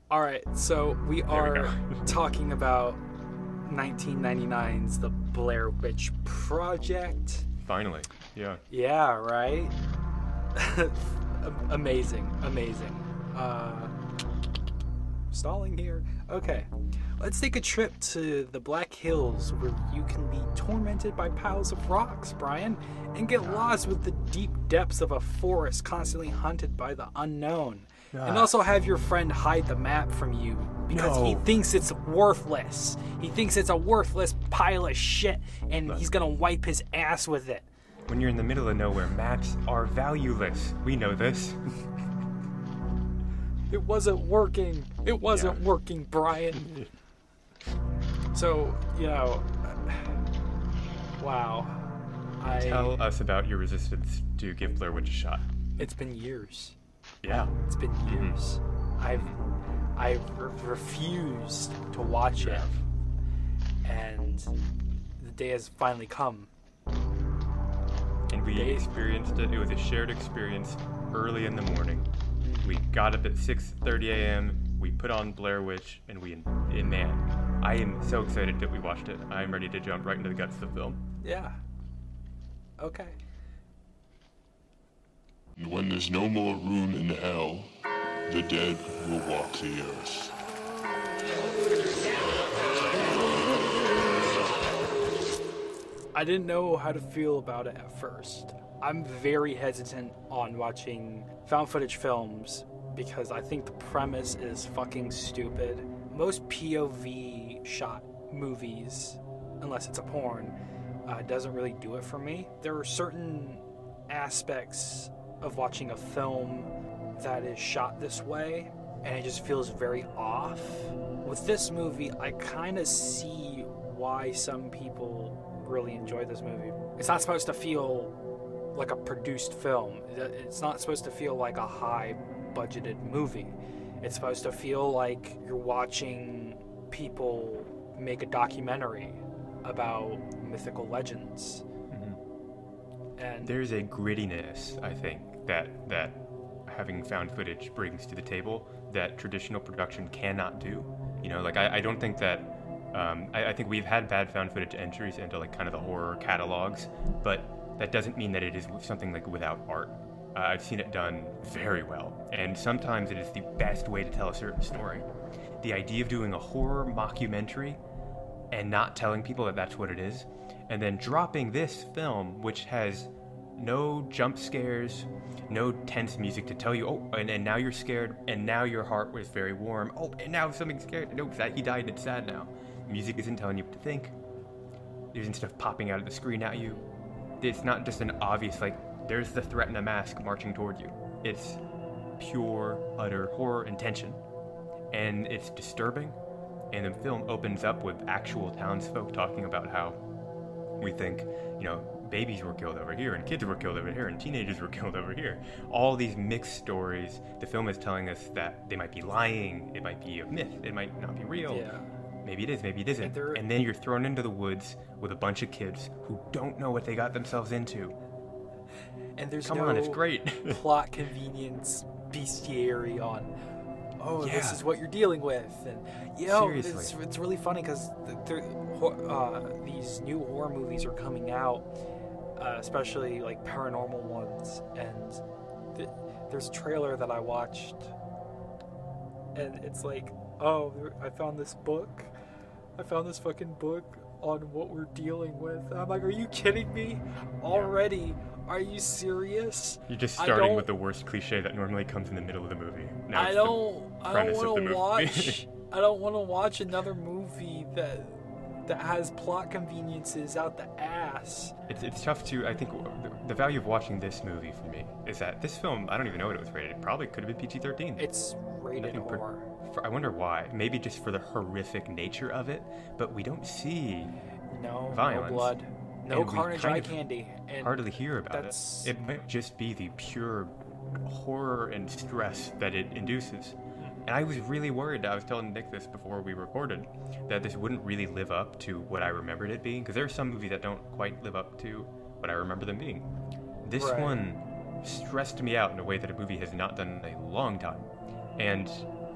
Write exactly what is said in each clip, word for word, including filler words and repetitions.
All right, so we There are we go. talking about nineteen ninety-nine's The Blair Witch Project. Finally, yeah. Yeah, right? amazing, amazing. Uh, stalling here. Okay, let's take a trip to the Black Hills where you can be tormented by piles of rocks, Brian, and get lost with the deep depths of a forest constantly hunted by the unknown. And Ah. also have your friend hide the map from you because he No. thinks it's worthless. He thinks it's a worthless pile of shit, and he's gonna wipe his ass with it. When you're in the middle of nowhere, maps are valueless. We know this. It wasn't working. It wasn't Yeah. working, Brian. So, you know, wow. I, Tell us about your resistance to give Blair Witch a shot. It's been years. Yeah. It's been years. I've I've re- refused to watch it, and the day has finally come. And we They- experienced it. It was a shared experience early in the morning. We got up at six thirty a.m. We put on Blair Witch, and we, and man, I am so excited that we watched it. I am ready to jump right into the guts of the film. Yeah. Okay. And when there's no more room in hell, the dead will walk the earth. I didn't know how to feel about it at first. I'm very hesitant on watching found footage films because I think the premise is fucking stupid. Most P O V shot movies, unless it's a porn, uh, doesn't really do it for me. There are certain aspects of watching a film that is shot this way, and it just feels very off. With this movie, I kind of see why some people really enjoy this movie. It's not supposed to feel like a produced film. It's not supposed to feel like a high budgeted movie. It's supposed to feel like you're watching people make a documentary about mythical legends. And There's a grittiness, I think, that that having found footage brings to the table that traditional production cannot do. You know, like I, I don't think that um, I, I think we've had bad found footage entries into like kind of the horror catalogs, but that doesn't mean that it is something like without art. Uh, I've seen it done very well, and sometimes it is the best way to tell a certain story. The idea of doing a horror mockumentary and not telling people that that's what it is, and then dropping this film, which has no jump scares, no tense music to tell you, oh, and, and now you're scared, and now your heart was very warm. Oh, and now something's scared. No, that he died and it's sad now. Music isn't telling you what to think. There isn't stuff popping out of the screen at you. It's not just an obvious, like, there's the threat in a mask marching toward you. It's pure, utter horror and tension. And it's disturbing. And the film opens up with actual townsfolk talking about how we think, you know, babies were killed over here, and kids were killed over here, and teenagers were killed over here. All these mixed stories. The film is telling us that they might be lying, it might be a myth, it might not be real. yeah. Maybe it is, maybe it isn't. And there- And then you're thrown into the woods with a bunch of kids who don't know what they got themselves into. And there's Come no on, it's great. plot convenience bestiary on, oh, this Yeah. is what you're dealing with. And, you know, it's, Seriously. it's really funny because uh, these new horror movies are coming out, uh, especially like paranormal ones. And th- there's a trailer that I watched, and it's like, oh, I found this book. I found this fucking book on what we're dealing with. And I'm like, are you kidding me? Already? Are you serious? You're just I starting don't- with the worst cliche that normally comes in the middle of the movie. Now I it's the don't. I don't premise of want the to movie. watch. I don't want to watch another movie that that has plot conveniences out the ass. It's, it's tough to, I think, the, the value of watching this movie for me is that this film, I don't even know what it was rated. It probably could have been P G thirteen. It's rated Nothing per- horror. For, I wonder why. Maybe just for the horrific nature of it, but we don't see, No, violence. no blood, no And we carnage, kind eye of candy, and hardly hear about that's- it. It might just be the pure horror and stress that it induces. And I was really worried, I was telling Nick this before we recorded, that this wouldn't really live up to what I remembered it being, because there are some movies that don't quite live up to what I remember them being. This Right. one stressed me out in a way that a movie has not done in a long time. And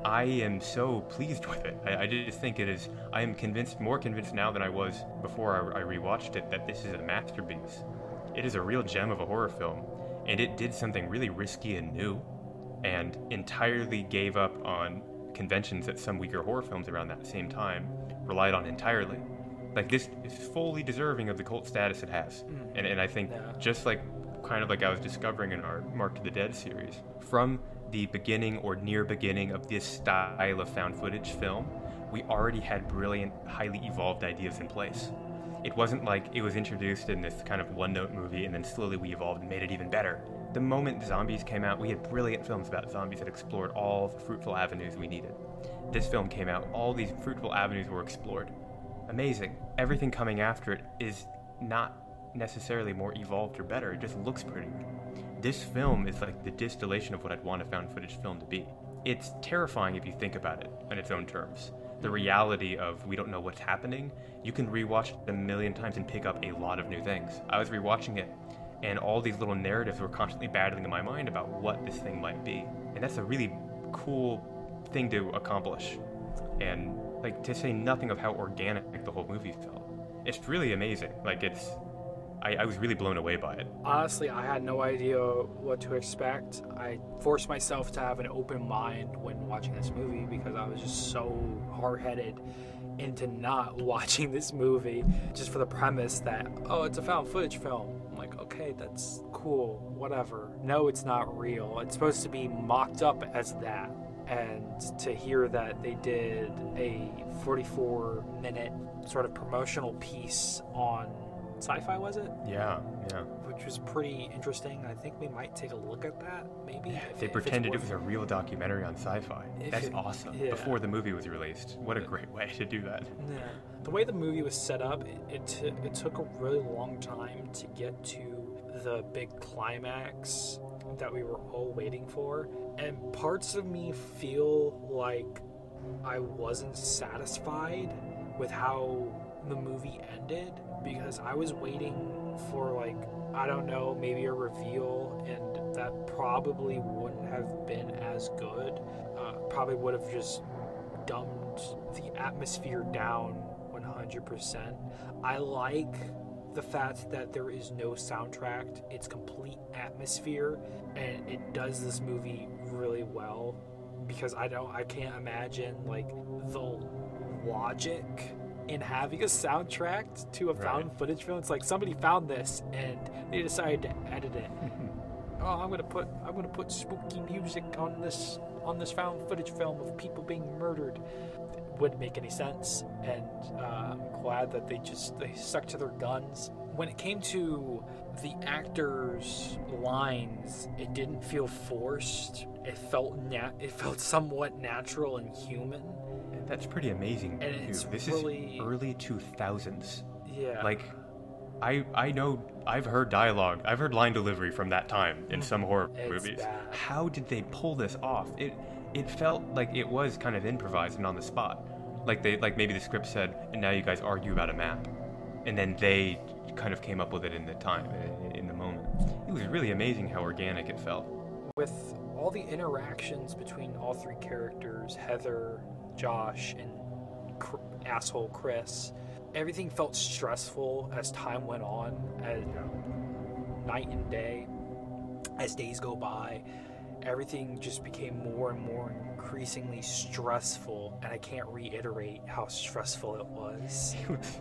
I am so pleased with it. I, I just think it is, I am convinced, more convinced now than I was before I, I rewatched it, that this is a masterpiece. It is a real gem of a horror film, and it did something really risky and new, and entirely gave up on conventions that some weaker horror films around that same time relied on entirely. Like, this is fully deserving of the cult status it has. Mm. And, and I think yeah. just like, kind of like I was discovering in our Mark of the Dead series, from the beginning or near beginning of this style of found footage film, we already had brilliant, highly evolved ideas in place. It wasn't like it was introduced in this kind of one-note movie and then slowly we evolved and made it even better. The moment zombies came out, we had brilliant films about zombies that explored all the fruitful avenues we needed. This film came out, all these fruitful avenues were explored. Amazing. Everything coming after it is not necessarily more evolved or better, it just looks pretty. This film is like the distillation of what I'd want a found footage film to be. It's terrifying if you think about it in its own terms. The reality of we don't know what's happening, you can rewatch it a million times and pick up a lot of new things. I was rewatching it, and all these little narratives were constantly battling in my mind about what this thing might be. And that's a really cool thing to accomplish. And like, to say nothing of how organic the whole movie felt. It's really amazing. Like, it's, I, I was really blown away by it. Honestly, I had no idea what to expect. I forced myself to have an open mind when watching this movie because I was just so hard-headed into not watching this movie just for the premise that, oh, it's a found footage film. I'm like, okay, that's cool, whatever. No, it's not real. It's supposed to be mocked up as that. And to hear that they did a forty-four minute sort of promotional piece on Sci-Fi, was it? Yeah, yeah. Which was pretty interesting. I think we might take a look at that, maybe. Yeah, if, they if pretended it was a real documentary on Sci-Fi. That's it, awesome. Yeah. Before the movie was released. What a great way to do that. Yeah. The way the movie was set up, it, it, t- it took a really long time to get to the big climax that we were all waiting for. And parts of me feel like I wasn't satisfied with how the movie ended because I was waiting for, like, I don't know, maybe a reveal, and that probably wouldn't have been as good. Uh, probably would have just dumbed the atmosphere down one hundred percent. I like the fact that there is no soundtrack. It's complete atmosphere, and it does this movie really well because I don't, I can't imagine, like, the logic in having a soundtrack to a found right. footage film. It's like somebody found this and they decided to edit it. oh, I'm gonna put I'm gonna put spooky music on this on this found footage film of people being murdered. It wouldn't make any sense, and uh, I'm glad that they just they stuck to their guns. When it came to the actors' lines, it didn't feel forced. It felt nat- it felt somewhat natural and human. That's pretty amazing, and too. It's this really, is early two thousands. Yeah. Like, I I know, I've heard dialogue, I've heard line delivery from that time in some horror it's movies. Bad. How did they pull this off? It it felt like it was kind of improvised and on the spot. Like they like maybe the script said, and now you guys argue about a map. And then they kind of came up with it in the time, in the moment. It was really amazing how organic it felt. With all the interactions between all three characters, Heather, Josh, and cr- asshole Chris, everything felt stressful as time went on, as you know, night and day. As days go by, everything just became more and more increasingly stressful, and I can't reiterate how stressful it was.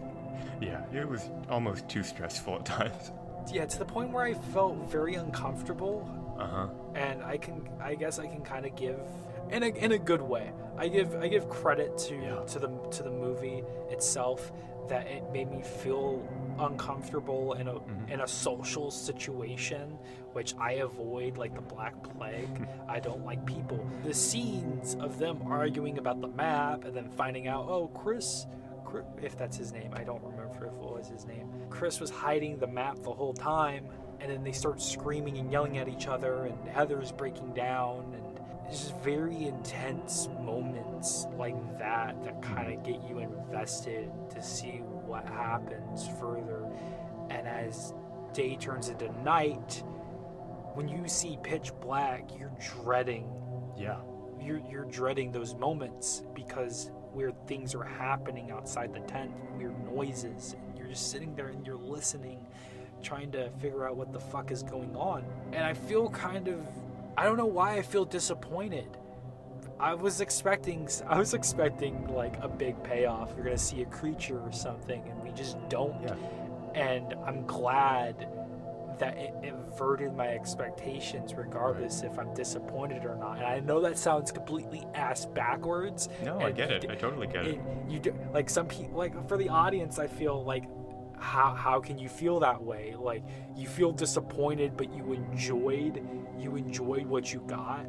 Yeah, it was almost too stressful at times. Yeah, to the point where I felt very uncomfortable. Uh-huh. And I can, I guess I can kind of give, in a in a good way, I give I give credit to yeah. to the to the movie itself, that it made me feel uncomfortable in a mm-hmm. in a social situation, which I avoid like the Black Plague. I don't like people. The scenes of them arguing about the map and then finding out, oh, Chris, Chris, if that's his name, I don't remember if it was his name. Chris was hiding the map the whole time. And then they start screaming and yelling at each other, and Heather's breaking down, and it's just very intense moments like that that kind of get you invested to see what happens further. And as day turns into night, when you see pitch black, you're dreading yeah. you're, you're dreading those moments because weird things are happening outside the tent, weird noises, and you're just sitting there and you're listening, trying to figure out what the fuck is going on. And I feel kind of, I don't know why I feel disappointed. I was expecting, I was expecting like a big payoff. You're gonna see a creature or something, and we just don't. Yeah. And I'm glad that it inverted my expectations, regardless right. if I'm disappointed or not. And I know that sounds completely ass backwards. No, I get it. I totally get it. it. You do, like some people, like for the audience, I feel like, how how can you feel that way? Like you feel disappointed, but you enjoyed, you enjoyed what you got.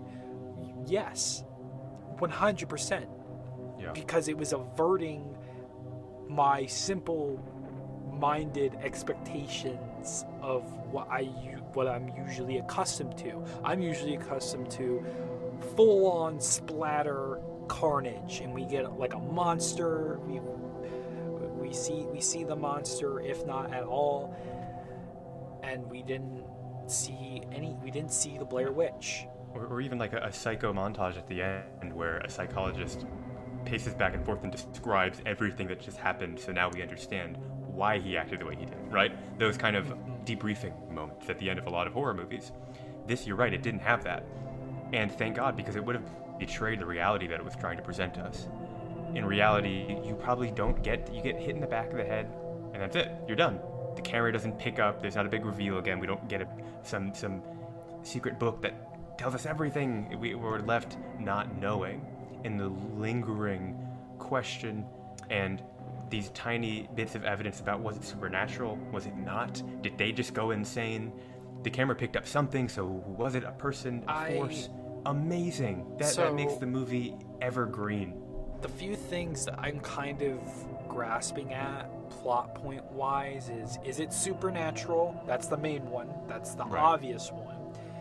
Yes. one hundred percent. Yeah. Because it was averting my simple-minded expectations of what I what I'm usually accustomed to. I'm usually accustomed to full-on splatter carnage, and we get like a monster. We we see we see the monster, if not at all, and we didn't see any. We didn't see the Blair Witch. Or, or even like a, a psycho montage at the end where a psychologist paces back and forth and describes everything that just happened, so now we understand why he acted the way he did, right? Those kind of debriefing moments at the end of a lot of horror movies. This, you're right, it didn't have that. And thank God, because it would have betrayed the reality that it was trying to present to us. In reality, you probably don't get, you get hit in the back of the head, and that's it, you're done. The camera doesn't pick up, there's not a big reveal again, we don't get a, some, some secret book that tells us everything. We were left not knowing, in the lingering question and these tiny bits of evidence about, was it supernatural, was it not, did they just go insane, the camera picked up something, so was it a person, a I, force? Amazing. That, so, that makes the movie evergreen. The few things that I'm kind of grasping at plot point wise is, is it supernatural? That's the main one, that's the right. obvious one.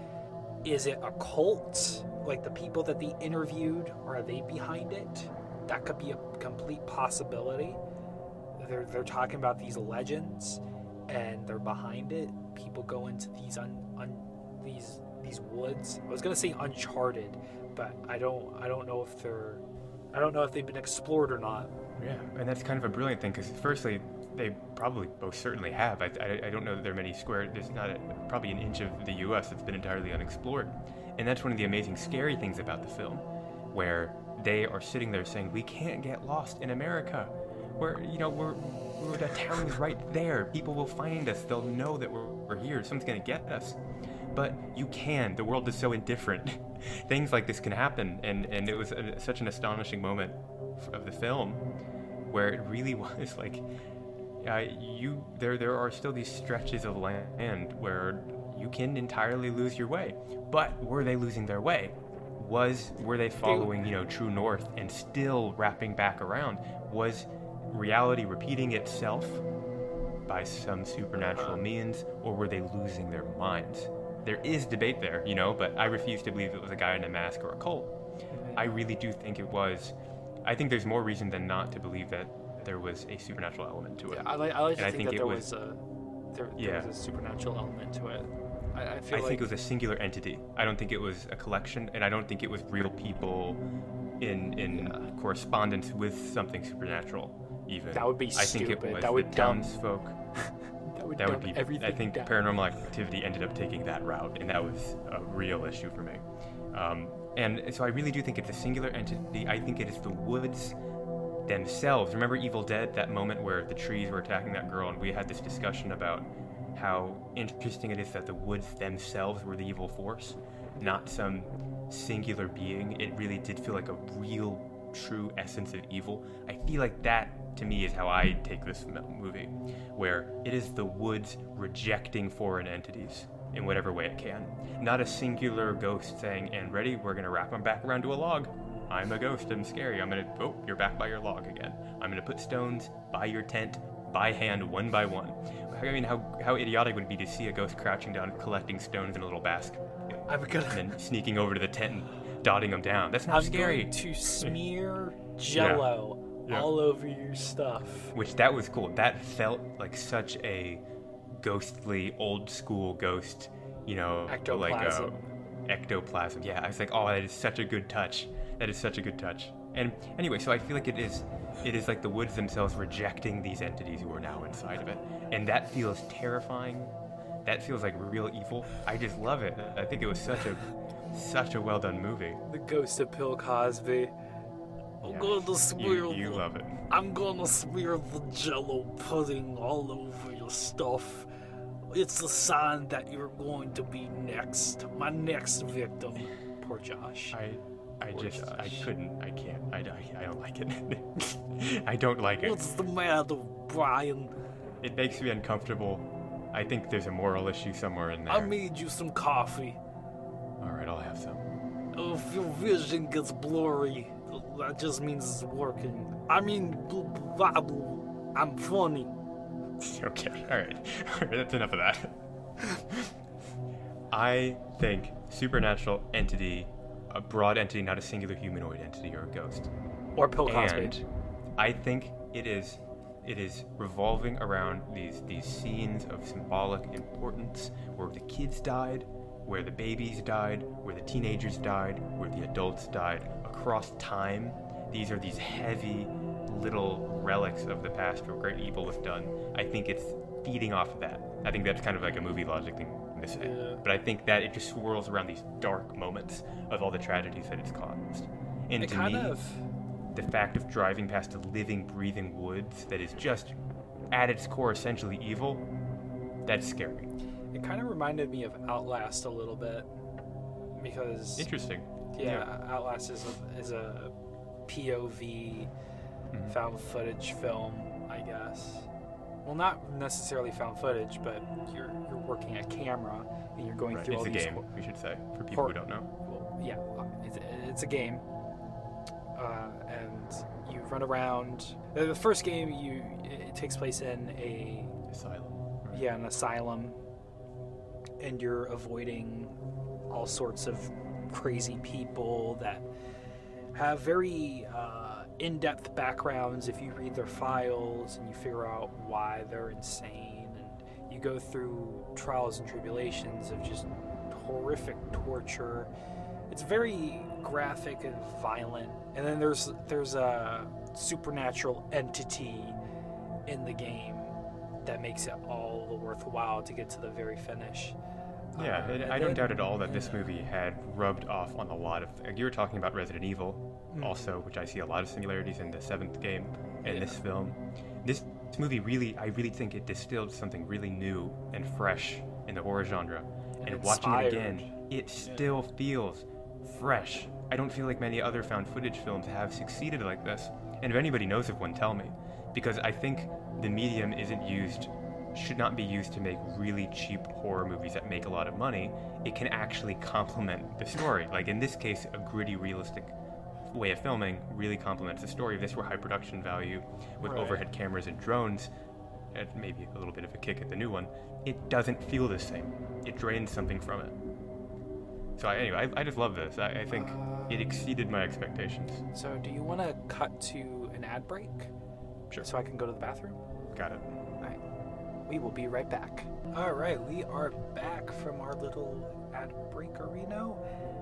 Is it a cult? Like the people that they interviewed, are they behind it? That could be a complete possibility. They're they're talking about these legends, and they're behind it. People go into these un, un these these woods. I was gonna say uncharted, but I don't I don't know if they're I don't know if they've been explored or not. Yeah, and that's kind of a brilliant thing, because firstly, they probably most certainly have. I, I, I don't know that there are many square, there's not a, probably an inch of the U S that's been entirely unexplored. And that's one of the amazing scary things about the film, where they are sitting there saying, we can't get lost in America. We're, you know, we're, we're the town is right there. People will find us. They'll know that we're, we're here. Someone's going to get us. But you can. The world is so indifferent. Things like this can happen. And, and it was a, such an astonishing moment of the film, where it really was like, uh, you there there are still these stretches of land where you can entirely lose your way. But were they losing their way? Was were they following, you know, true north and still wrapping back around? Was reality repeating itself by some supernatural means, or were they losing their minds? There is debate there, you know, but I refuse to believe it was a guy in a mask or a cult. I really do think it was. I think there's more reason than not to believe that there was a supernatural element to it. Yeah, I like, I like to and think, I think that there was, was a there, there yeah. was a supernatural element to it. I, I feel I like think it was a singular entity. I don't think it was a collection, and I don't think it was real people in in Yeah. correspondence with something supernatural. Even that would be I think stupid. it was That would the dumb- townsfolk. that would, That dumb would be. everything I think down. Paranormal Activity ended up taking that route, and that was a real issue for me. Um, and so I really do think it's a singular entity. I think it is the woods themselves. Remember Evil Dead? That moment where the trees were attacking that girl, and we had this discussion about how interesting it is that the woods themselves were the evil force, not some singular being. It really did feel like a real, true essence of evil. I feel like that, to me, is how I take this movie, where it is the woods rejecting foreign entities in whatever way it can. Not a singular ghost saying, and ready, we're going to wrap them back around to a log. I'm a ghost, I'm scary. I'm going to, oh, you're back by your log again. I'm going to put stones by your tent, by hand, one by one. I mean, how, how idiotic would it be to see a ghost crouching down, collecting stones in a little basket, I'm gonna, and then sneaking over to the tent and dotting them down? That's not I'm scary. going to smear Jello Yeah. Yeah. all over your stuff. Which, that was cool. That felt like such a ghostly, old school ghost, you know, Ectoplasm. like a ectoplasm. Yeah, I was like, oh, that is such a good touch. That is such a good touch. And anyway, so I feel like it is it is like the woods themselves rejecting these entities who are now inside of it. And that feels terrifying. That feels like real evil. I just love it. I think it was such a such a well done movie. The ghost of Bill Cosby. I'm Yes. gonna smear You, you the, love it. I'm gonna smear the jello pudding all over your stuff. It's a sign that you're going to be next. My next victim. Poor Josh. I I Poor just I Josh. couldn't I can't I, I, I don't like it. I don't like it. What's the matter, Brian? It makes me uncomfortable. I think there's a moral issue somewhere in there. I made you some coffee. All right, I'll have some. If your vision gets blurry, that just means it's working. I mean, bl- blah, blah, I'm funny. Okay, all right. All right, that's enough of that. I think supernatural entity, a broad entity, not a singular humanoid entity or a ghost. Or Bill Cosby. And I think it is it is revolving around these these scenes of symbolic importance where the kids died, where the babies died, where the teenagers died, where the adults died across time. These are these heavy little relics of the past where great evil was done. I think it's feeding off of that. I think that's kind of like a movie logic thing to say. Yeah. But I think that it just swirls around these dark moments of all the tragedies that it's caused. And It to kind me, of. the fact of driving past a living, breathing woods that is just, at its core, essentially evil, that's scary. It kind of reminded me of Outlast a little bit. Because. Interesting. Yeah, Outlast is a, is a P O V Mhm. found footage film, I guess. Well, not necessarily found footage, but you're you're working a camera and you're going Right. through It's all a these. game, hor- we should say, for people hor- who don't know. Well, yeah, it's, it's a game, uh, and you run around. The the first game you it takes place in a Asylum. Right. yeah an asylum, and you're avoiding all sorts of crazy people that have very uh, in-depth backgrounds if you read their files and you figure out why they're insane, and you go through trials and tribulations of just horrific torture. It's very graphic and violent, and then there's there's a supernatural entity in the game that makes it all the worthwhile to get to the very finish. Yeah, Uh, and and I don't then- doubt at all that this movie had rubbed off on a lot of. Like you were talking about Resident Evil, Mm. also, which I see a lot of similarities in the seventh game and Yeah. this film. This, this movie really, I really think it distilled something really new and fresh in the horror genre. And, watching it inspired. again, it still feels fresh. I don't feel like many other found footage films have succeeded like this. And if anybody knows of one, tell me, because I think the medium isn't used. Should not be used to make really cheap horror movies that make a lot of money. It can actually complement the story. Like in this case, a gritty, realistic way of filming really complements the story. If this were high production value with Right. overhead cameras and drones, and maybe a little bit of a kick at the new one, it doesn't feel the same. It drains something from it. So I, anyway, I, I just love this. I, I think it exceeded my expectations. So, do you want to cut to an ad break? Sure. So I can go to the bathroom? Got it. All right. We will be right back. All right, we are back from our little ad break arena.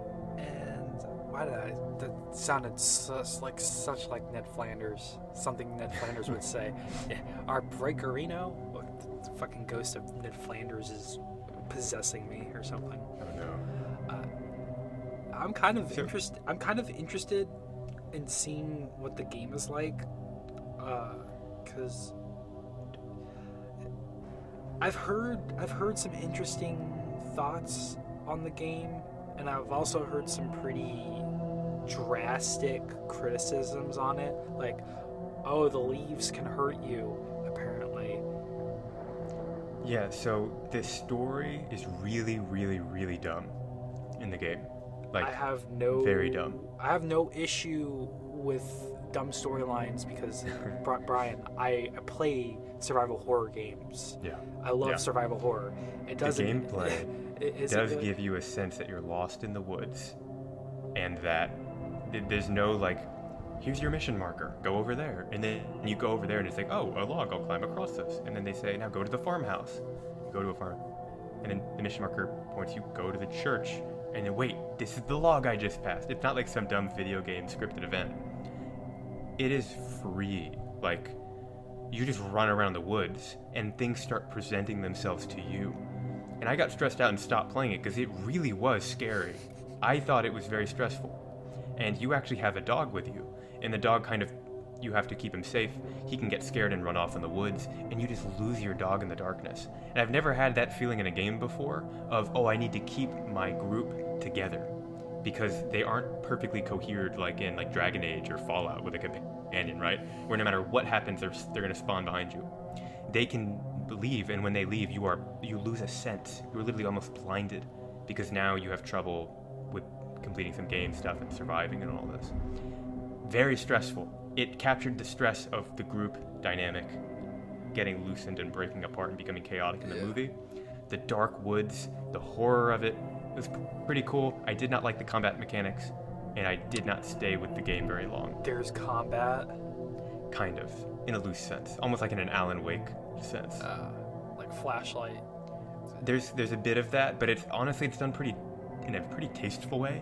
And why did I? That sounded such like such like Ned Flanders. Something Ned Flanders would say. Yeah, our break arena. The fucking ghost of Ned Flanders is possessing me or something. Oh no. I'm kind of So- interested. I'm kind of interested in seeing what the game is like, because I've heard I've heard some interesting thoughts on the game, and I've also heard some pretty drastic criticisms on it. Like, oh, the leaves can hurt you. Apparently, Yeah, so the story is really, really, really dumb in the game. Like, I have no very dumb. I have no issue with dumb storylines because Bri- Brian, I play survival horror games. yeah. I love Yeah. survival horror. It The doesn't. gameplay it, is does it good? give you a sense that you're lost in the woods and that th- there's no like, here's your mission marker, go over there. And then you go over there and it's like, oh, a log, I'll climb across this. And then they say, now go to the farmhouse. You go to a farm. And then the mission marker points you, go to the church. And then, wait, this is the log I just passed. It's not like some dumb video game scripted event. It is free. Like, you just run around the woods and things start presenting themselves to you. And I got stressed out and stopped playing it because it really was scary. I thought it was very stressful. And you actually have a dog with you. And the dog kind of, you have to keep him safe. He can get scared and run off in the woods, and you just lose your dog in the darkness. And I've never had that feeling in a game before of, oh, I need to keep my group together, because they aren't perfectly cohered like in like Dragon Age or Fallout with a companion, right? Where no matter what happens, they're, they're going to spawn behind you. They can leave, and when they leave, you are you lose a sense. You're literally almost blinded, because now you have trouble with completing some game stuff and surviving and all this. Very stressful. It captured the stress of the group dynamic getting loosened and breaking apart and becoming chaotic in the Yeah. movie. The dark woods, the horror of it, it was pretty cool. I did not like the combat mechanics, and I did not stay with the game very long. There's combat, Kind of, in a loose sense, almost like in an Alan Wake sense. uh, like flashlight. There's there's a bit of that, but it's honestly it's done pretty in a pretty tasteful way.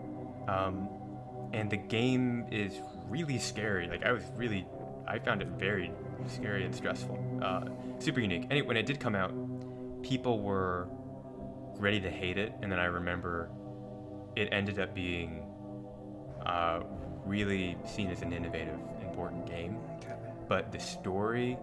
Um, and the game is really scary. Like I was really, I found it very scary and stressful. Uh, super unique. Anyway, when it did come out, people were ready to hate it, and then I remember it ended up being uh, really seen as an innovative, important game. Okay. But the story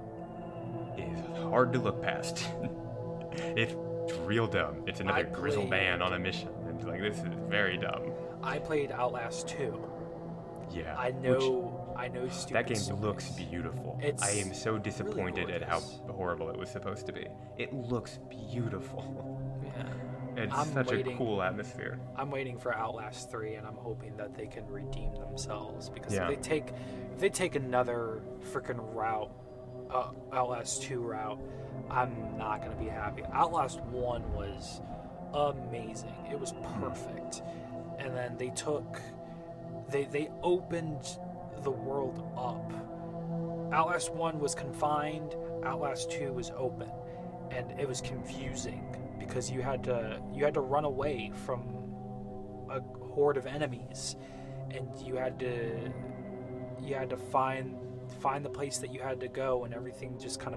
is hard to look past. It's real dumb. It's another I grizzled played- man on a mission. And like this is very dumb. I played Outlast two. Yeah. I which- know. I know. Stupid that game stories. looks beautiful. It's I am so disappointed at how gorgeous. horrible it was supposed to be. It looks beautiful. Yeah. It's I'm such waiting. a cool atmosphere. I'm waiting for Outlast three, and I'm hoping that they can redeem themselves, because Yeah. if they take if they take another freaking route, uh, Outlast two route, I'm not gonna be happy. Outlast one was amazing. It was perfect, and then they took they they opened the world up. Outlast one was confined. Outlast two was open, and it was confusing because you had to you had to run away from a horde of enemies, and you had to you had to find find the place that you had to go, and everything just kind of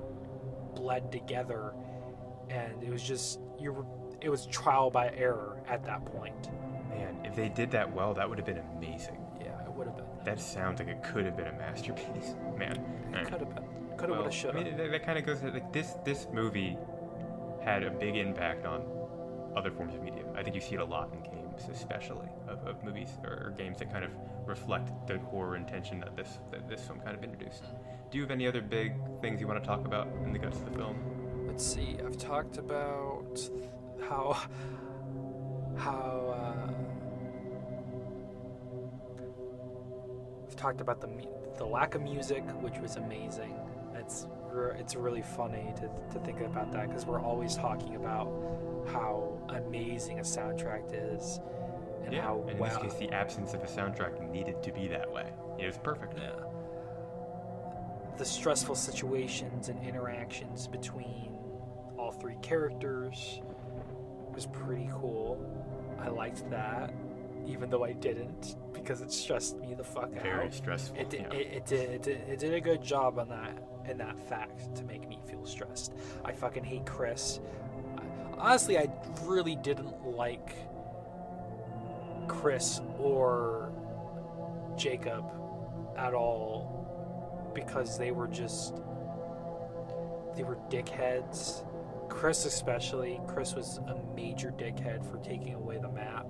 bled together, and it was just you were it was trial by error at that point. Man, if they did that well, that would have been amazing. Yeah, it would have been. That sounds like it could have been a masterpiece. Man. It could have been. Could have. Well, would have. Should I have. mean, that, that kind of goes like this. This movie had a big impact on other forms of media. I think you see it a lot in games, especially of, of movies or, or games that kind of reflect the horror and tension that this that this film kind of introduced. Do you have any other big things you want to talk about in the guts of the film? Let's see. I've talked about how how uh, I've talked about the mu- the lack of music, which was amazing. It's re- it's really funny to to think about that, because we're always talking about how amazing a soundtrack is, and Yeah, how and in wow. this case, the absence of a soundtrack needed to be that way. It was perfect. Yeah. The stressful situations and interactions between all three characters was pretty cool. I liked that, even though I didn't, because it stressed me the fuck Very out. stressful. It did, yeah. it, it, did, it, did, it did a good job on that, in that fact, to make me feel stressed. I fucking hate Chris. Honestly, I really didn't like Chris or Jacob at all, because they were just they were dickheads. Chris especially. Chris was a major dickhead for taking away the map,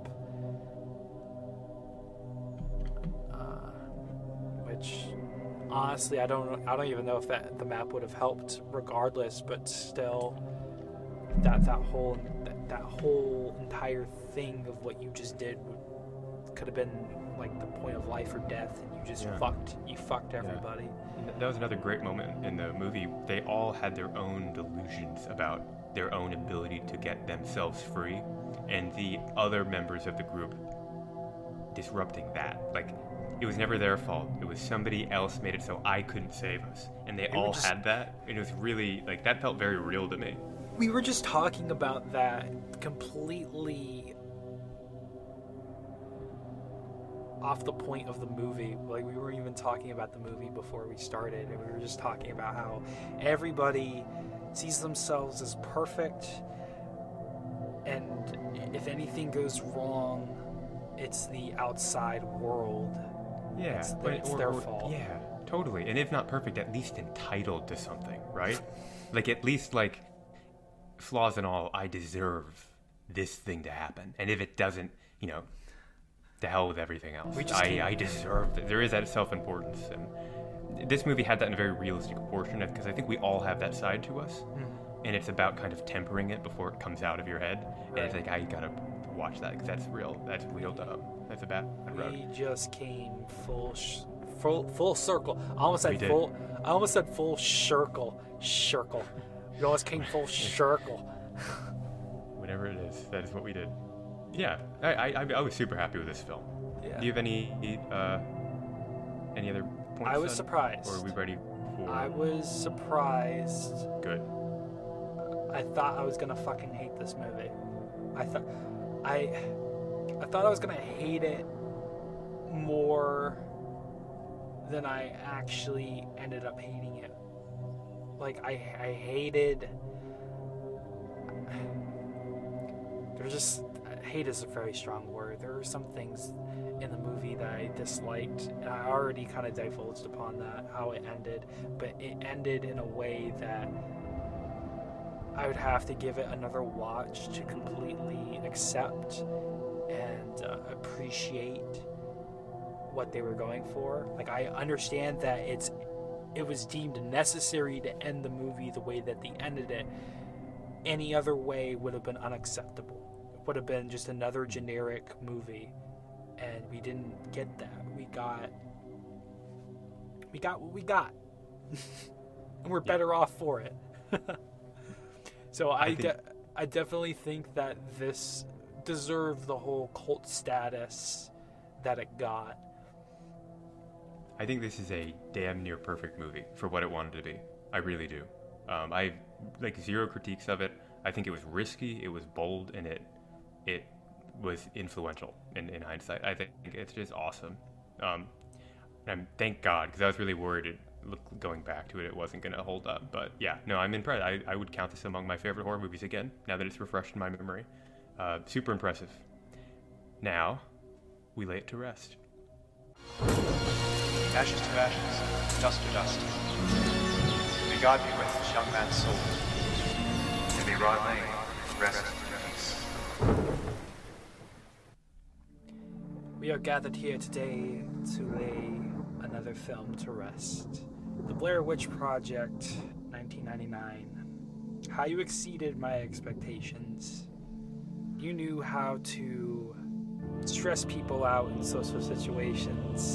uh, which honestly I don't I don't even know if that the map would have helped regardless, but still that that whole that, that whole entire thing of what you just did would, could have been like the point of life or death, and you just Yeah. fucked you fucked everybody. That was another great moment in the movie. They all had their own delusions about their own ability to get themselves free, and the other members of the group disrupting that. Like, it was never their fault. It was somebody else made it so I couldn't save us. And they They were all just- had that, and it was really, like, that felt very real to me. We were just talking about that completely off the point of the movie. Like, we were even talking about the movie before we started, and we were just talking about how everybody sees themselves as perfect, and if anything goes wrong, it's the outside world. Yeah, it's, but, it's or, their or- fault. Yeah, totally. And if not perfect, at least entitled to something, right? Like, at least, like, flaws and all, I deserve this thing to happen. And if it doesn't, you know, to hell with everything else. We just I, can't- I deserve it. There is that self-importance. And this movie had that in a very realistic proportion, because I think we all have that side to us. Mhm. And it's about kind of tempering it before it comes out of your head. And it's Right. like, I gotta watch that, because that's real. That's real dumb. That's a bad road. We just came full, sh- full, full circle. I almost We said did. full. I almost said full circle. Circle. We almost came full circle. Whatever it is, that is what we did. Yeah, I, I, I was super happy with this film. Yeah. Do you have any uh, any other points? I was on- surprised. Or are we ready for I was surprised. good? I thought I was gonna fucking hate this movie. I thought I I thought I was gonna hate it more than I actually ended up hating it. Like I I hated there's just hate is a very strong word. There were some things in the movie that I disliked, and I already kind of divulged upon that, how it ended, but it ended in a way that I would have to give it another watch to completely accept and uh, appreciate what they were going for. Like, I understand that it's it was deemed necessary to end the movie the way that they ended it. Any other way would have been unacceptable. It would have been just another generic movie, and we didn't get that. We got we got what we got, and we're better off for it. So I, I think- de- I definitely think that this deserved the whole cult status that it got. I think this is a damn near perfect movie for what it wanted to be. I really do. Um, I like zero critiques of it. I think it was risky, it was bold, and it it was influential in, in hindsight. I think it's just awesome. Um, and thank God, because I was really worried it, look, going back to it, it wasn't going to hold up. But yeah, no, I'm impressed. I, I would count this among my favorite horror movies again, now that it's refreshed in my memory. Uh, super impressive. Now, we lay it to rest. Ashes to ashes, dust to dust. May God be with this young man's soul. And may Rod Lane rest in peace. We are gathered here today to lay another film to rest. The Blair Witch Project, nineteen ninety-nine. How you exceeded my expectations. You knew how to stress people out in social situations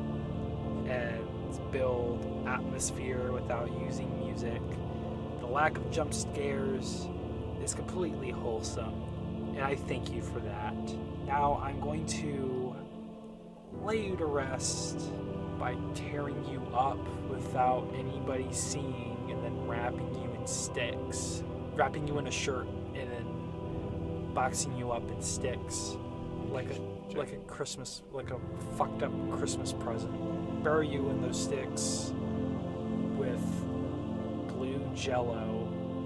and build atmosphere without using music. The lack of jump scares is completely wholesome, and I thank you for that. Now I'm going to lay you to rest by tearing you up without anybody seeing, and then wrapping you in sticks, wrapping you in a shirt, and then boxing you up in sticks, like a like a Christmas, like a fucked up Christmas present. Bury you in those sticks with blue Jello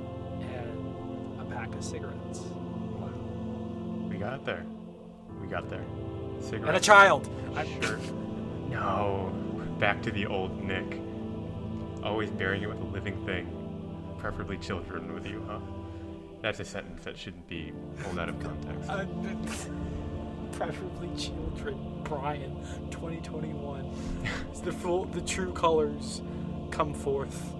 and a pack of cigarettes. Wow. We got there. We got there. Cigarette. And a child. I'm Sure. No. Back to the old Nick. Always burying it with a living thing. Preferably children with you, huh? That's a sentence that shouldn't be pulled out of context. Uh, preferably children. Brian, twenty twenty-one. It's the full, the true colors come forth.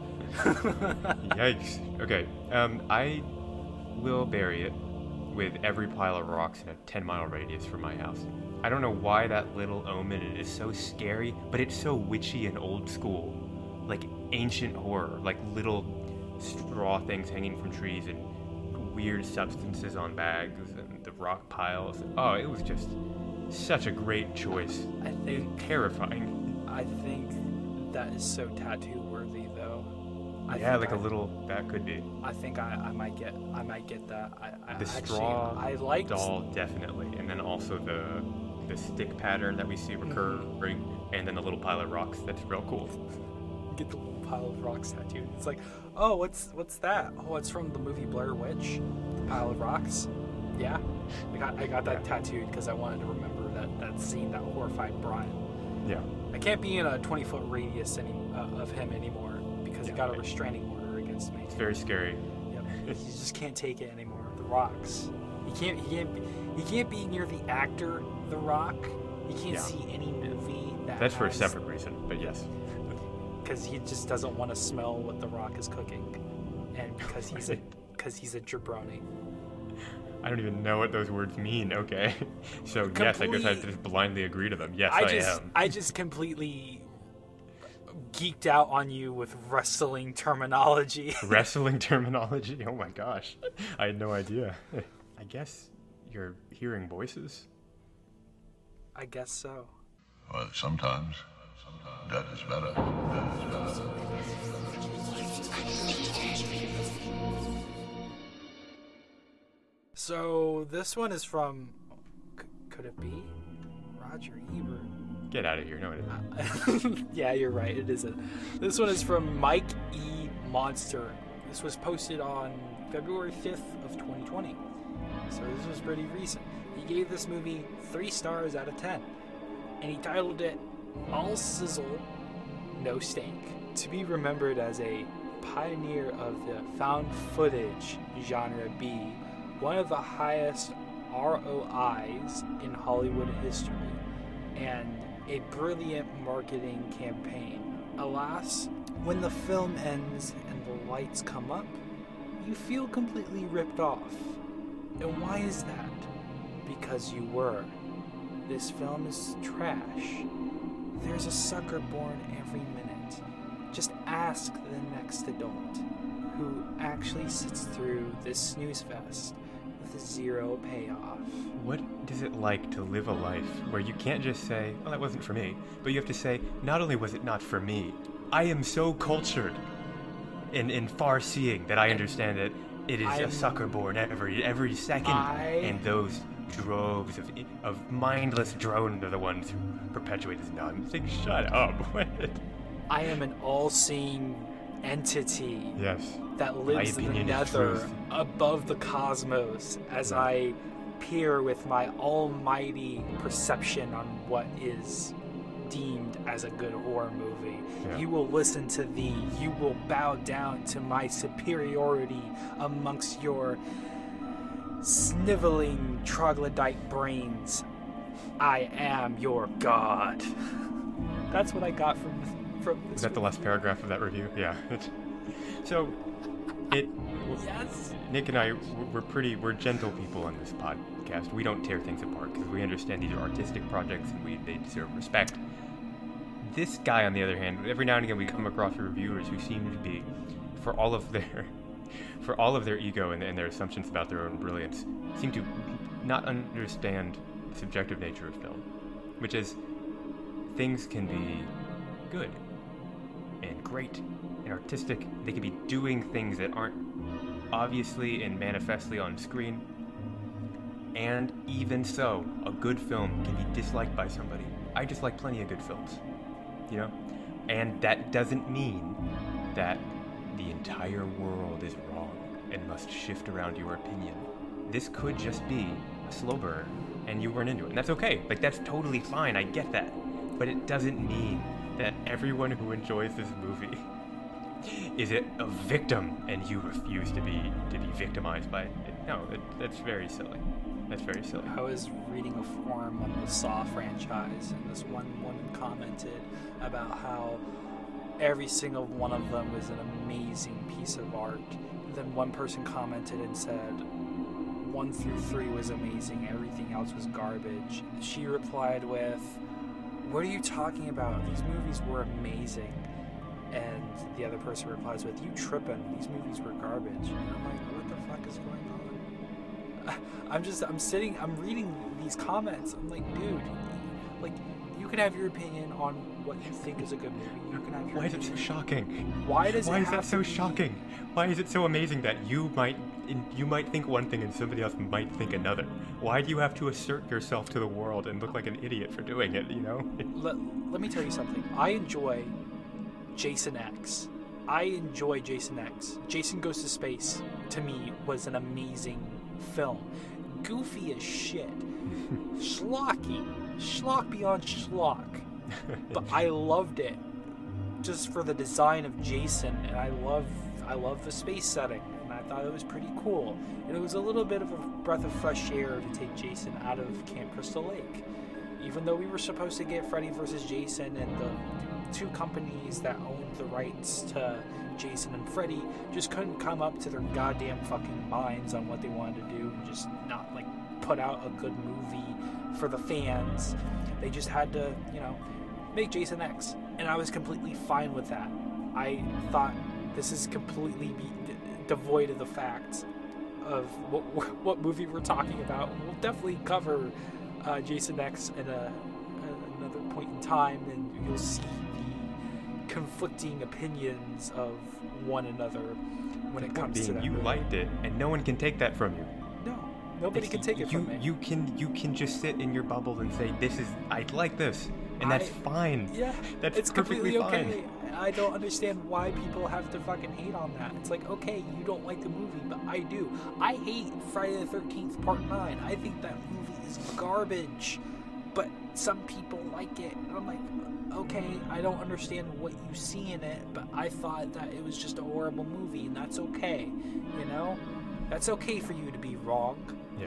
Yikes. Okay. Um, I will bury it with every pile of rocks in a ten mile radius from my house. I don't know why that little omen is so scary, but it's so witchy and old school. Like ancient horror, like little straw things hanging from trees and weird substances on bags and the rock piles. Oh, it was just such a great choice. I think Terrifying. I think that is so tattoo worthy though. I Yeah, think like a I- little, that could be. I think I, I might get I might get that. I, I The actually, straw I liked doll, definitely. And then also the the stick pattern that we see recurring, and then the little pile of rocks. That's real cool. Get the little pile of rocks tattooed. It's like, oh, what's what's that? Oh, it's from the movie Blair Witch. The pile of rocks. Yeah, I got I got that Yeah. tattooed because I wanted to remember that, that scene that horrified Brian. Yeah. I can't be in a twenty foot radius any, uh, of him anymore because he Yeah, got a right. restraining order against me. It's very scary. Yep. He just can't take it anymore. The rocks. He can't. He can't. Be, he can't be near the actor, The Rock. He can't Yeah. see any movie that. That's for a has- separate reason, but yes. Because he just doesn't want to smell what The Rock is cooking, and because he's a because he's a jabroni. I don't even know what those words mean. Okay. So yes, I guess I have to just blindly agree to them. Yes, I, I just am. I just completely geeked out on you with wrestling terminology. Wrestling terminology. Oh my gosh, I had no idea. I guess you're hearing voices. I guess so. Well, sometimes. That is better. That is better. So this one is from. c- Could it be Roger Ebert? Get out of here. No, it isn't. Yeah, you're right. It isn't. This one is from Mike E. Monster. This was posted on February fifth of twenty twenty. So this was pretty recent. He gave this movie three stars out of ten. And he titled it All Sizzle, No Steak. To be remembered as a pioneer of the found footage genre B, one of the highest R O Is in Hollywood history, and a brilliant marketing campaign. Alas, when the film ends and the lights come up, you feel completely ripped off. And why is that? Because you were. This film is trash. There's a sucker born every minute. Just ask the next adult who actually sits through this snooze fest with zero payoff. What does it like to live a life where you can't just say, "Oh, that wasn't for me," but you have to say, "Not only was it not for me, I am so cultured and, and far-seeing that I understand that it is I'm- a sucker born every every second, I- and those droves of of mindless drones are the ones who perpetuate this nonsense." Shut up. I am an all-seeing entity Yes. that lives in the opinion is nether truth. above the cosmos as Right. I peer with my almighty perception on what is deemed as a good horror movie. Yeah. You will listen to thee. You will bow down to my superiority amongst your sniveling troglodyte brains. I am your god. That's what I got from from this. Is that the last paragraph of that review? Yeah. So, it. Yes. Nick and I, w- we're pretty, we're gentle people on this podcast. We don't tear things apart because we understand these are artistic projects and we they deserve respect. This guy, on the other hand, every now and again we come across reviewers who seem to be, for all of their, for all of their ego and, and their assumptions about their own brilliance, seem to not understand the subjective nature of film, which is things can be good and great and artistic. They can be doing things that aren't obviously and manifestly on screen. And even so, a good film can be disliked by somebody. I dislike plenty of good films, you know? And that doesn't mean that the entire world is wrong and must shift around your opinion. This could just be a slow burn and you weren't into it. And that's okay. Like, that's totally fine. I get that. But it doesn't mean that everyone who enjoys this movie is it a victim and you refuse to be to be victimized by it. No, it, that's very silly. That's very silly. I was reading a forum on the Saw franchise, and this one woman commented about how every single one of them was an amazing piece of art. Then one person commented and said, one through three was amazing, everything else was garbage. She replied with, "What are you talking about? These movies were amazing." And the other person replies with, "You tripping, these movies were garbage." And I'm like, what the fuck is going on? I'm just, I'm sitting, I'm reading these comments. I'm like, dude, like, you can have your opinion on what you think is a good movie. You can have your Why is it so opinion. shocking? Why does Why it is have that so to be- shocking? Why is it so amazing that you might in, you might think one thing and somebody else might think another? Why do you have to assert yourself to the world and look like an idiot for doing it, you know? Let, let me tell you something. I enjoy Jason X. I enjoy Jason X. Jason Goes to Space, to me, was an amazing film. Goofy as shit. Schlocky. Schlock beyond schlock. But I loved it just for the design of Jason, and I love I love the space setting, and I thought it was pretty cool. And it was a little bit of a breath of fresh air to take Jason out of Camp Crystal Lake. Even though we were supposed to get Freddy versus Jason, and the two companies that owned the rights to Jason and Freddy just couldn't come up to their goddamn fucking minds on what they wanted to do, and just not like put out a good movie for the fans. They just had to, you know, make Jason X, and I was completely fine with that. I thought this is completely be d- devoid of the facts of what what movie we're talking about. We'll definitely cover uh, Jason X at a, at another point in time, and you'll see the conflicting opinions of one another when it comes Being, to that you movie. liked it, and no one can take that from you. No, nobody It's- can take it you, from me. You can you can just sit in your bubble and say, "This is I like this," and that's I- fine. Yeah, That's it's perfectly completely okay. fine. I don't understand why people have to fucking hate on that. It's like, okay, you don't like the movie, but I do. I hate Friday the thirteenth Part nine. I think that movie is garbage, but some people like it. And I'm like, okay, I don't understand what you see in it, but I thought that it was just a horrible movie, and that's okay. You know? That's okay for you to be wrong. Yeah.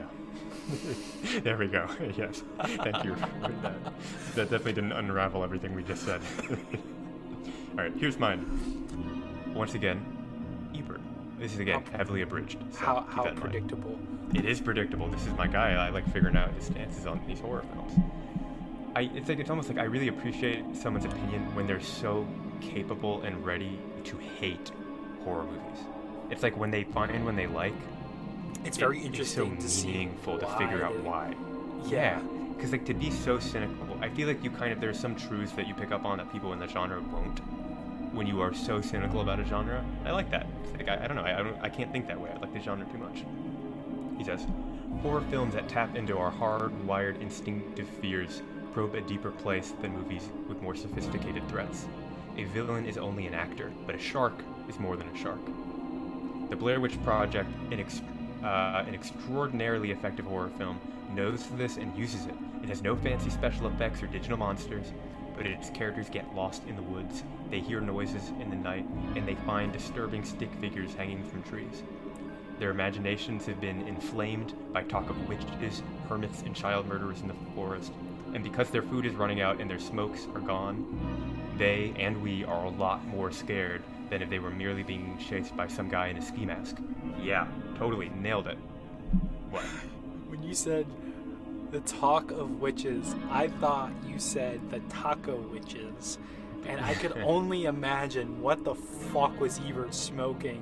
There we go. Yes. Thank you for that. That definitely didn't unravel everything we just said. All right, here's mine. Once again, Ebert. This is again How- heavily abridged. So How, keep how that in mind. predictable. It is predictable. This is my guy. I like figuring out his stances on these horror films. I, it's like it's almost like I really appreciate someone's opinion when they're so capable and ready to hate horror movies. It's like when they find when they like. It's it- very it's interesting so to see meaningful to why figure out they- why. Yeah. Because like to be so cynical, I feel like you kind of there's some truths that you pick up on that people in the genre won't. When you are so cynical about a genre, I like that. It's like I, I don't know, I, I don't, I can't think that way. I like the genre too much. He says, horror films that tap into our hard-wired instinctive fears probe a deeper place than movies with more sophisticated threats. A villain is only an actor, but a shark is more than a shark. The Blair Witch Project, an, ex- uh, an extraordinarily effective horror film, knows this and uses it. It has no fancy special effects or digital monsters, but its characters get lost in the woods, they hear noises in the night, and they find disturbing stick figures hanging from trees. Their imaginations have been inflamed by talk of witches, hermits, and child murderers in the forest, and because their food is running out and their smokes are gone, they and we are a lot more scared than if they were merely being chased by some guy in a ski mask. Yeah, totally, nailed it. What? When you said the talk of witches, I thought you said the taco witches. And I could only imagine what the fuck was Ebert smoking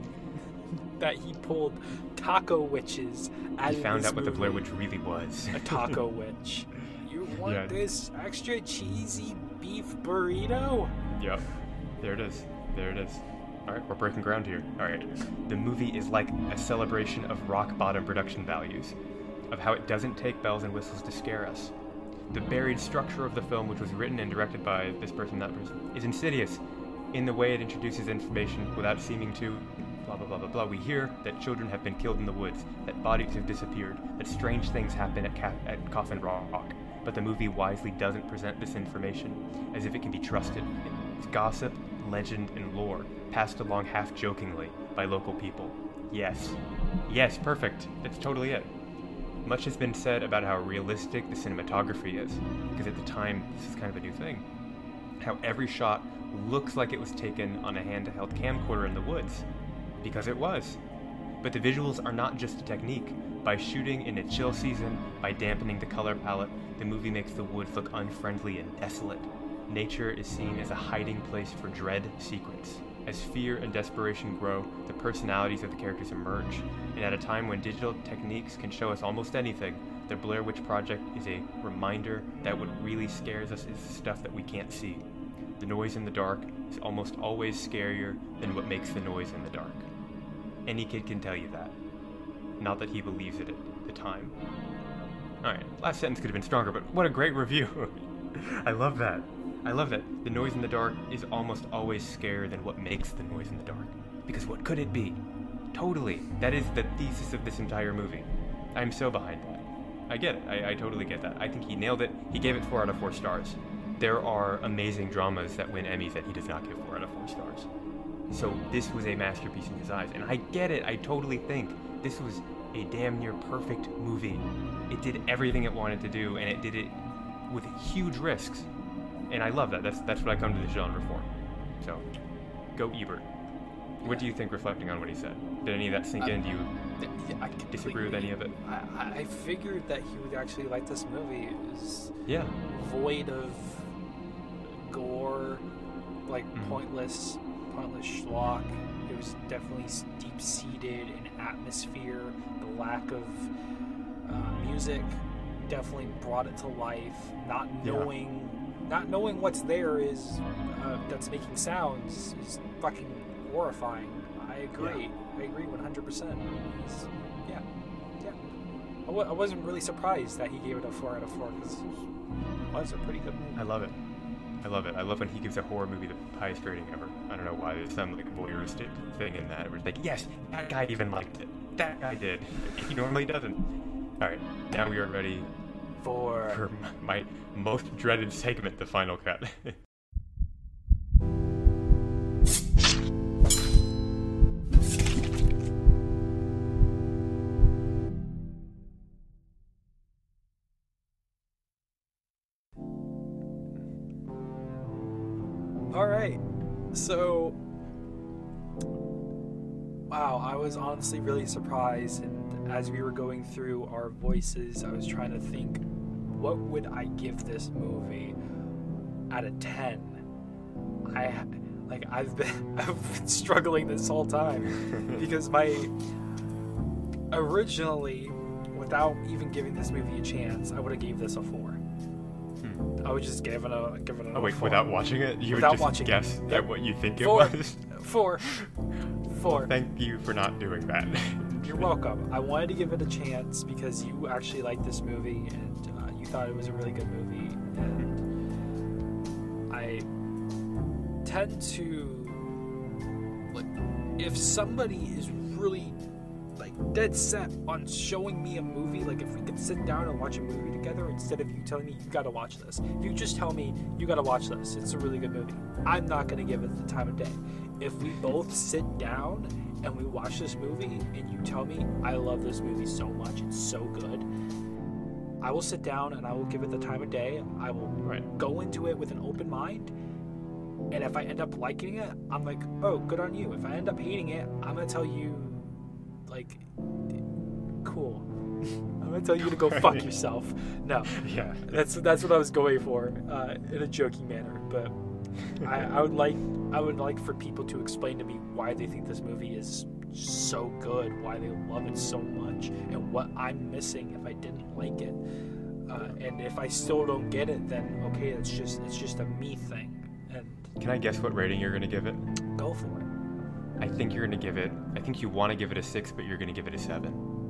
that he pulled taco witches out He of found this out what the Blair movie. Witch really was. A taco witch. You want Yeah. this extra cheesy beef burrito? Yep. There it is. There it is. Alright, we're breaking ground here. Alright. The movie is like a celebration of rock bottom production values, of how it doesn't take bells and whistles to scare us. The buried structure of the film, which was written and directed by this person, that person, is insidious in the way it introduces information without seeming to blah blah blah blah blah. We hear that children have been killed in the woods, that bodies have disappeared, that strange things happen at, Ca- at Coffin Rock, but the movie wisely doesn't present this information as if it can be trusted. It's gossip, legend, and lore passed along half-jokingly by local people. Yes. Yes, perfect. That's totally it. Much has been said about how realistic the cinematography is, because at the time, this is kind of a new thing. How every shot looks like it was taken on a handheld camcorder in the woods, because it was. But the visuals are not just a technique. By shooting in a chill season, by dampening the color palette, the movie makes the woods look unfriendly and desolate. Nature is seen as a hiding place for dread secrets. As fear and desperation grow, the personalities of the characters emerge, and at a time when digital techniques can show us almost anything, the Blair Witch Project is a reminder that what really scares us is the stuff that we can't see. The noise in the dark is almost always scarier than what makes the noise in the dark. Any kid can tell you that. Not that he believes it at the time. Alright, last sentence could have been stronger, but what a great review. I love that. I love that. The noise in the dark is almost always scarier than what makes the noise in the dark. Because what could it be? Totally. That is the thesis of this entire movie. I'm so behind that. I get it. I, I totally get that. I think he nailed it. He gave it four out of four stars. There are amazing dramas that win Emmys that he does not give four out of four stars. So this was a masterpiece in his eyes. And I get it. I totally think this was a damn near perfect movie. It did everything it wanted to do, and it did it with huge risks. And I love that. That's that's what I come to this genre for. So, go Ebert. What do you think, reflecting on what he said? Did any of that sink Uh, in? Do you I disagree with any of it? I, I figured that he would actually like this movie. It was Yeah. void of gore, like Mhm. pointless, pointless schlock. It was definitely deep-seated in atmosphere. The lack of uh, music definitely brought it to life. Not Yeah. knowing, not knowing what's there is uh, that's making sounds is fucking horrifying. I agree. I agree one hundred percent. He's, yeah, yeah. I, w- I wasn't really surprised that he gave it a four out of four because it was a pretty good movie. I love it. I love it. I love when he gives a horror movie the highest rating ever. I don't know why there's some like voyeuristic thing in that. Where it's like, yes, that guy even liked it. That guy did. He normally doesn't. All right, now we are ready For for my most dreaded segment, the final cut. all right, so wow, I was honestly really surprised, and as we were going through our voices, I was trying to think, what would I give this movie out of ten? I like I've been I've been struggling this whole time because my originally, without even giving this movie a chance, I would have gave this a four. I would just give it a give it a Oh wait, four. without watching it, you Without would just watching it. guess Yep. at what you think it Four. was. Four. Four. Thank you for not doing that. You're welcome. I wanted to give it a chance because you actually liked this movie and uh, you thought it was a really good movie. And I tend to, like, if somebody is really, like, dead set on showing me a movie, like, if we could sit down and watch a movie together instead of you telling me you gotta watch this. If you just tell me you gotta watch this, it's a really good movie, I'm not gonna give it the time of day. If we both sit down and we watch this movie and you tell me I love this movie so much, it's so good, I will sit down and I will give it the time of day. I will Right. go into it with an open mind, and if I end up liking it, I'm like, oh, good on you. If I end up hating it, I'm gonna tell you, like, cool. I'm gonna tell you to go fuck yourself. No, Yeah. that's that's what I was going for, uh, in a joking manner. But I, I would like I would like for people to explain to me why they think this movie is so good, why they love it so much, and what I'm missing if I didn't like it. Uh, and if I still don't get it, then okay, it's just it's just a me thing. And Can I guess what rating you're gonna give it? go for it. I think you're gonna give it. I think you want to give it a six, but you're gonna give it a seven.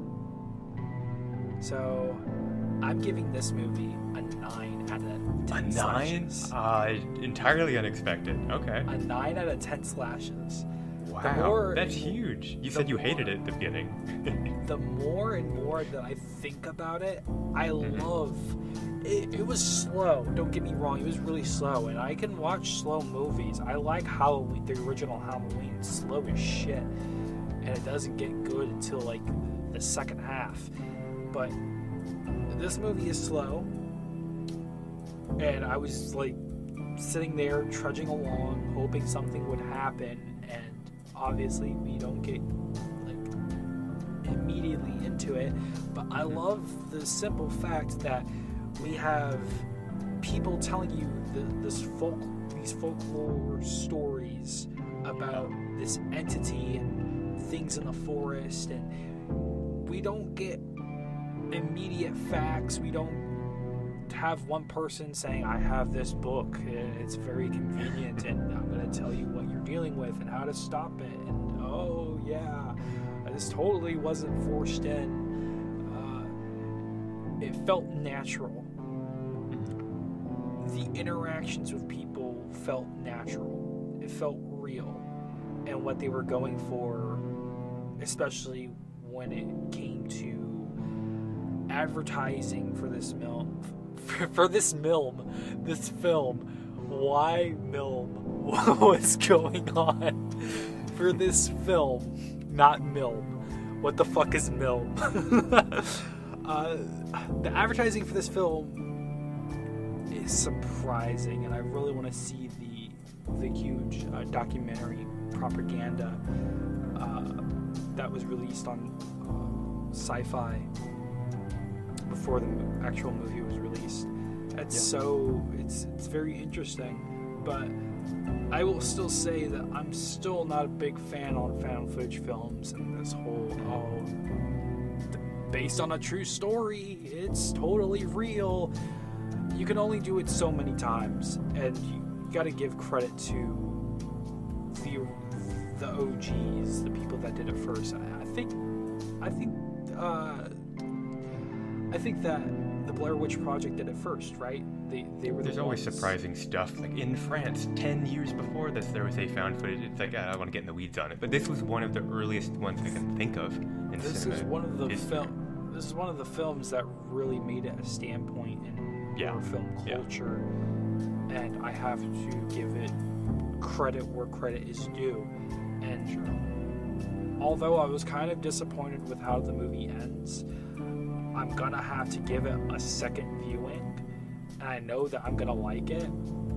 So I'm giving this movie a nine out of ten slashes. Uh, entirely unexpected. Okay. A nine out of ten slashes. Wow. more- That's huge. You the said you hated more- it at the beginning. The more and more that I think about it, I Mhm. love it. It was slow. Don't get me wrong. It was really slow, and I can watch slow movies. I like Halloween, the original Halloween, slow as shit, and it doesn't get good until like the second half. But this movie is slow, and I was like sitting there trudging along, hoping something would happen, and obviously we don't get like immediately into it. But I love the simple fact that we have people telling you the, this folk, these folklore stories about this entity and things in the forest, and we don't get immediate facts. We don't have one person saying, I have this book, and it's very convenient, and I'm going to tell you what you're dealing with and how to stop it, and oh yeah, this totally wasn't forced in. Uh, it felt natural. The interactions with people felt natural. It felt real. And what they were going for, especially when it came to advertising for this film, for, for this film, this film, why Milm? What was going on for this film? Not Milm. What the fuck is Milm? uh, the advertising for this film is surprising, and I really want to see the the huge uh, documentary propaganda uh, that was released on uh, Sci-Fi before the actual movie was released. It's yeah. so it's it's very interesting, but I will still say that I'm still not a big fan on found footage films and this whole oh based on a true story, it's totally real. You can only do it so many times, and you got to give credit to the the O Gs, the people that did it first. I think, I think, uh, I think that the Blair Witch Project did it first, right? They they were. There's the always ones... surprising stuff. Like in France, ten years before this, there was a found footage. It's like I don't want to get in the weeds on it, but this was one of the earliest ones I can think of in this cinema. Is one of the history. film. This is one of the films that really made it a standpoint in yeah. horror film culture, yeah. and I have to give it credit where credit is due. And sure. although I was kind of disappointed with how the movie ends, I'm gonna have to give it a second viewing, and I know that I'm gonna like it.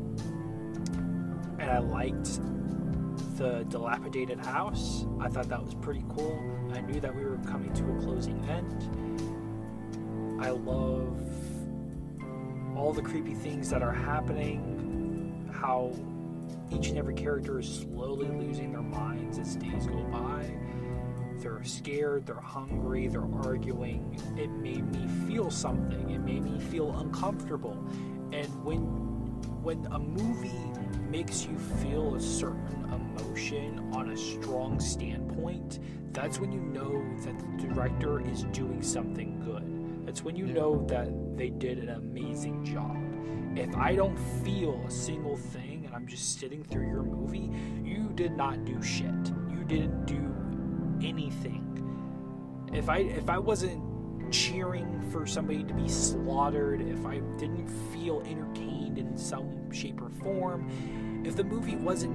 And I liked the dilapidated house. I thought that was pretty cool. I knew that we were coming to a closing end. I love all the creepy things that are happening, how each and every character is slowly losing their minds as days go by. They're scared, they're hungry, they're arguing. It made me feel something. It made me feel uncomfortable. And when when a movie makes you feel a certain emotion on a strong standpoint, that's when you know that the director is doing something good. That's when you yeah. know that they did an amazing job. If I don't feel a single thing and I'm just sitting through your movie, you did not do shit. You didn't do anything. If I if I wasn't cheering for somebody to be slaughtered, if I didn't feel entertained in some shape or form, if the movie wasn't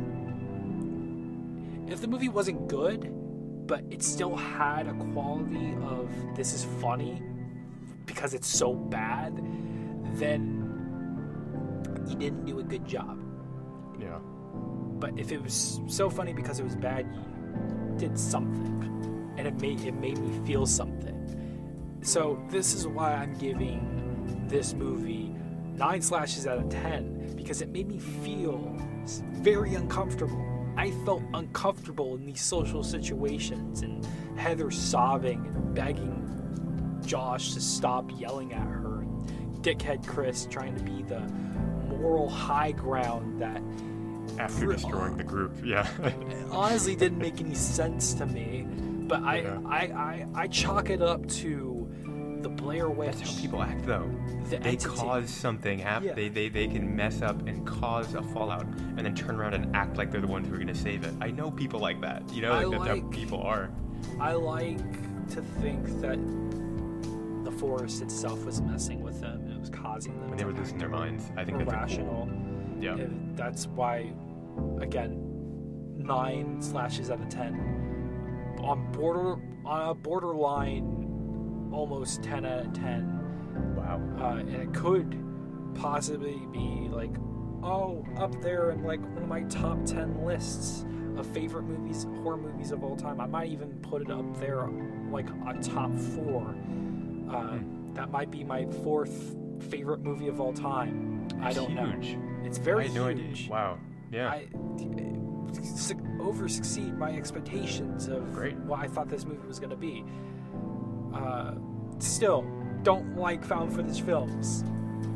if the movie wasn't good, but it still had a quality of this is funny because it's so bad, then you didn't do a good job. Yeah. But if it was so funny because it was bad, you did something, and it made it made me feel something. So this is why I'm giving this movie nine slashes out of ten, because it made me feel very uncomfortable. I felt uncomfortable in these social situations, and Heather sobbing and begging Josh to stop yelling at her, and dickhead Chris trying to be the moral high ground that after re- destroying the group, yeah. honestly didn't make any sense to me. But I, yeah. I, I, I chalk it up to the Blair Witch. That's how people act, though. The they entity. cause something happen. Yeah. They, they they can mess up and cause a fallout, and then turn around and act like they're the ones who are going to save it. I know people like that. You know, like I that's like, how people are. I like to think that the forest itself was messing with them, and it was causing them When to they were losing their minds. I think irrational. that's cool. Yeah. And that's why, again, nine slashes out of ten. On border, on a borderline, almost ten out of ten. Wow. Uh, and it could possibly be like, oh, up there in like one of my top ten lists of favorite movies, horror movies of all time. I might even put it up there, like a top four. Uh, hmm. That might be my fourth favorite movie of all time. It's I don't huge. know. It's very I had no huge. idea. Wow. Yeah. I su- over succeed my expectations of Great. what I thought this movie was going to be. Uh, still, don't like found footage films.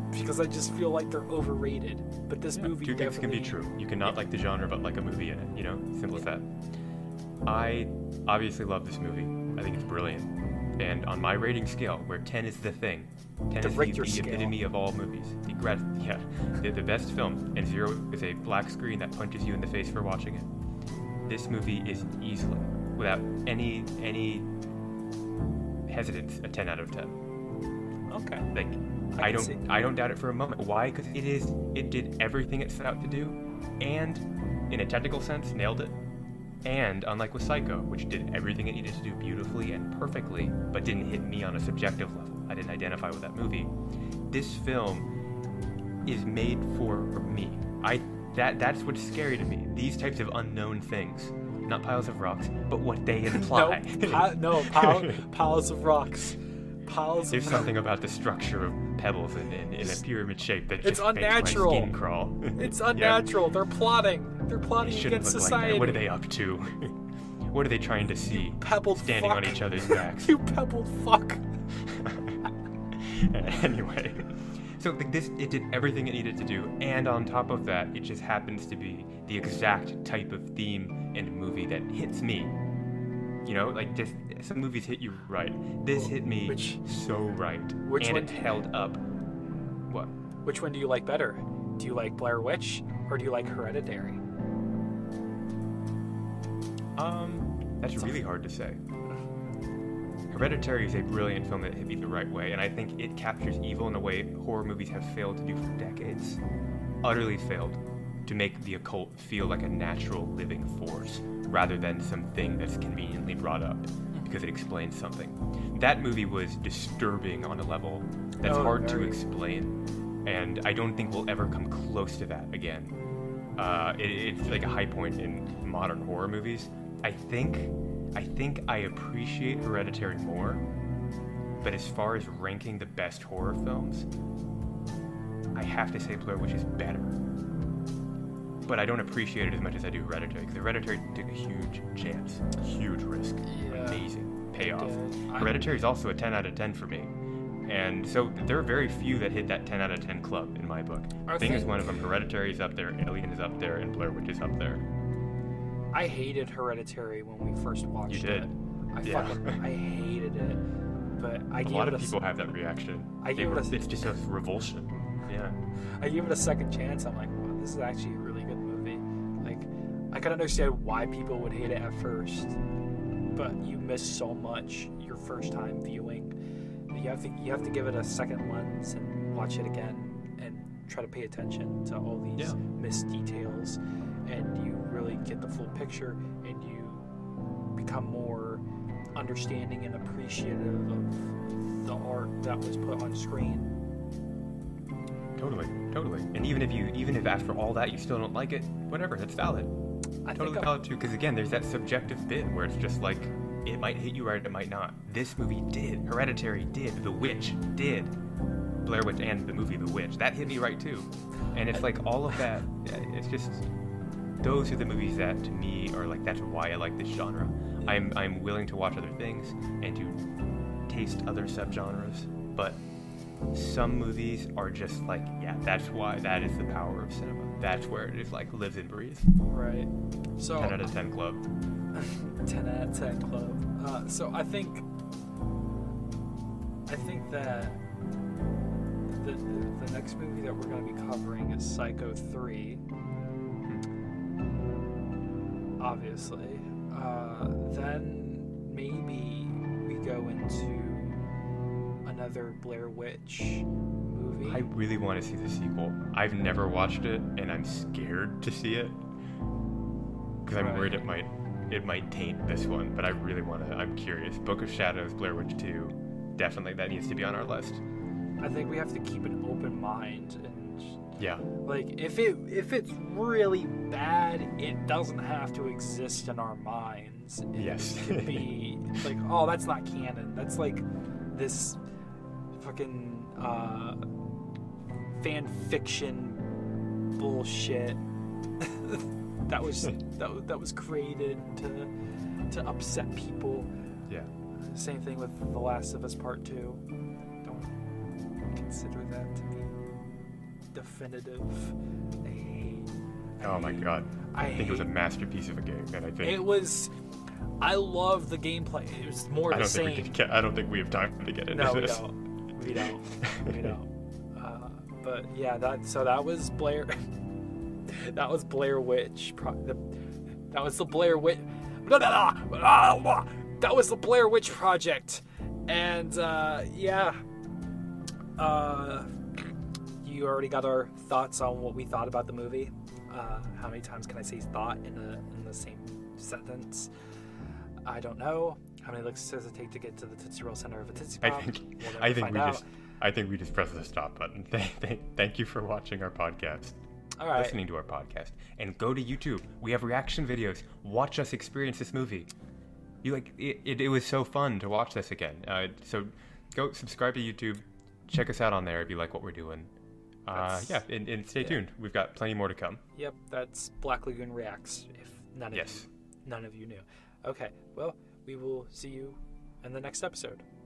because I just feel like they're overrated. But this Yeah, movie two things can definitely... be true. You cannot like the genre, but like a movie in it. You know, simple as that. I obviously love this movie. I think it's brilliant. And on my rating scale, where ten is the thing, ten The is the, Richter the scale. epitome of all movies. The grat- yeah, the, the best film, and zero is a black screen that punches you in the face for watching it. This movie is easily, without any any hesitance, a ten out of ten. Okay. Like, I I, can don't see. I don't doubt it for a moment. Why? Because it is it did everything it set out to do, and in a technical sense, nailed it. And unlike with Psycho, which did everything it needed to do beautifully and perfectly, but didn't hit me on a subjective level, I didn't identify with that movie. This film is made for me. I that that's what's scary to me. These types of unknown things, not piles of rocks, but what they imply. No, pi- no pile, piles of rocks. Piles There's of something about the structure of pebbles in, in, in a pyramid shape that It's just unnatural. makes my skin crawl. It's Yeah. unnatural. They're plotting. They're It plotting shouldn't against look society. like that. What are they up to? What are they trying to see? Pebbled Standing fuck. on each other's backs. You pebbled fuck. Anyway, so like this, it did everything it needed to do, and on top of that, it just happens to be the exact type of theme and movie that hits me. You know, like just some movies hit you right. This hit me Which- so right, which and one it do you- held up. What? Which one do you like better? Do you like Blair Witch or do you like Hereditary? Um, that's really hard to say. Hereditary is a brilliant film that hit me the right way, and I think it captures evil in a way horror movies have failed to do for decades. Utterly failed to make the occult feel like a natural living force rather than something that's conveniently brought up because it explains something. That movie was disturbing on a level that's Oh, hard to very. explain, and I don't think we'll ever come close to that again. Uh, it, it's like a high point in modern horror movies. I think, I think I appreciate Hereditary more, but as far as ranking the best horror films, I have to say Blair Witch is better. But I don't appreciate it as much as I do Hereditary, because Hereditary took a huge chance, huge risk, Yeah, amazing payoff. did. I- Hereditary is also a ten out of ten for me. And so there are very few that hit that ten out of ten club in my book. I Thing is think- one of them. Hereditary is up there, Alien is up there, and Blair Witch is up there. I hated Hereditary when we first watched You did. it. I Yeah. fucking I hated it. But I A gave lot it of a, people have that reaction. I They gave were- it a- it's just a revulsion. Yeah. I gave it a second chance. I'm like, wow, this is actually a really good movie. Like, I can understand why people would hate it at first, but you miss so much your first time viewing. You have to you have to give it a second lens and watch it again and try to pay attention to all these Yeah. missed details, and you really get the full picture, and you become more understanding and appreciative of the art that was put on screen. Totally, totally. And even if you, even if after all that you still don't like it, whatever, that's valid. I Totally think I- valid too. Because again, there's that subjective bit where it's just like it might hit you right, it might not. This movie did. Hereditary did. The Witch did. Blair Witch and the movie The Witch that hit me right too. And it's like all of that. It's just those are the movies that to me are like that's why I like this genre. I'm I'm willing to watch other things and to taste other subgenres, but some movies are just like, yeah, that's why, that is the power of cinema. That's where it is like lives and breathes. Right. So ten out of ten club. ten out of ten club. Uh, so I think I think that the, the the next movie that we're going to be covering is Psycho three. Obviously. Uh, then maybe we go into another Blair Witch movie. I really want to see the sequel. I've never watched it, and I'm scared to see it because I'm Right. worried it might it might taint this one. But I really want to. I'm curious. Book of Shadows, Blair Witch two, definitely that needs to be on our list. I think we have to keep an open mind and Yeah, like if it if it's really bad, it doesn't have to exist in our minds. It Yes. could be like, oh, that's not canon. That's like this fucking uh, fan fiction bullshit that was that, was- that was created to to upset people. yeah. Same thing with The Last of Us Part Two. Don't consider that to be definitive. Oh my god. I, I think it was a hate- masterpiece of a game, and I think It was. I love the gameplay. It was more I the don't same. think we can get, I don't think we have time to get into No, we this. don't. We don't. We don't. Uh, but yeah, that so that was Blair. that was Blair Witch. Pro, the, that was the Blair Witch. That was the Blair Witch Project, and uh, yeah. Uh, you already got our thoughts on what we thought about the movie. Uh, how many times can I say thought in a in the same sentence? I don't know. How many licks does it take to get to the Tootsie Roll center of a Tootsie I Pop? think We'll never I think find we out. just I think we just press the stop button. Thank, thank, thank you for watching our podcast. All right. Listening to our podcast, and go to YouTube. We have reaction videos. Watch us experience this movie. You like it? It, it was so fun to watch this again. Uh, so go subscribe to YouTube. Check us out on there if you like what we're doing. Uh, That's- yeah, and, and stay yeah. tuned. We've got plenty more to come. Yep, that's Black Lagoon Reacts. If none of Yes. you, none of you knew. Okay, well, we will see you in the next episode.